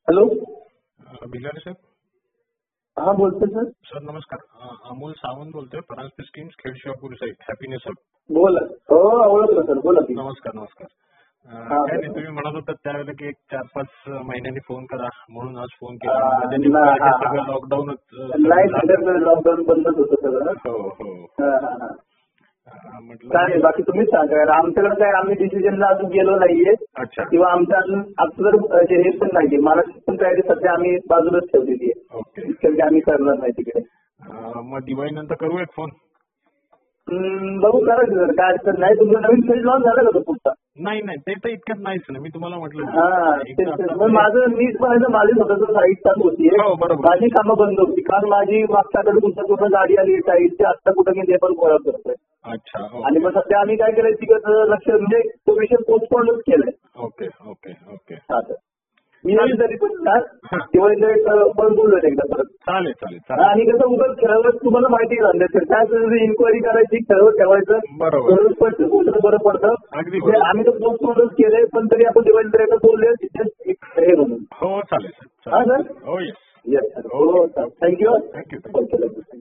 Hello. Bhilare साहेब. हा बोलतोय sir. Sir नमस्कार. अमोल सावंत बोलतोय. Paranjape schemes Khed Shivapur side. Happiness hub. बोला. हो ओळखलं सर. बोला की. नमस्कार नमस्कार. काय नाही, तुम्ही म्हणत होता त्यावेळेला की एक 4-5 महिन्यांनी फोन करा म्हणून आज फोन केला. सगळं लॉकडाऊनच. नाही लॉकडाऊन बंदच होतं सगळं. हो हो. चालेल. बाकी तुम्हीच सांगा. आमच्याकडे काय आम्ही डिसिजनला अजून गेलो नाहीये. अच्छा. किंवा आमचं अजून आपलं हे पण नाहीये. महाराष्ट्र पण तयारी सध्या आम्ही बाजूलाच ठेवलेली आहे. ओके. इतकं आम्ही करणार नाही तिकडे. मग दिवाळीनंतर करू एक फोन. बघू करायचं सर. काय अडचण नाही. तुमचा नवीन फेज लॉन्च झाला का तो पुढचा? नाही नाही, ते तर इतक्यात नाहीच ना. मी तुम्हाला म्हटलं माझं मीच पण माझी स्वतःच साईट चालू होती. माझी कामं बंद होती कारण माझी मागच्याकडे तुमच्या कुठं गाडी आली साईटची. आता कुठं मी लेबर गोळा करतोय. अच्छा. आणि मग सध्या आम्ही काय केलंय तिकडे लक्ष म्हणजे तो विषय पोस्टपोनच केलाय. Okay okay okay. मी तरी पण पण बोललोय एकदा परत. चालेल चालेल. आणि कसं उगाच खेळावर तुम्हाला माहिती झालं काय इन्क्वायरी करायची खेळावर ठेवायचं. बरोबर. बरं पडतं. आम्ही तर पोस्टपोनच केलंय पण तरी आपण दिवाळीनंतर बोलले हे म्हणून. हो चालेल. हा सर. हो येस. Yes sir. हो थँक्यू. थँक्यू.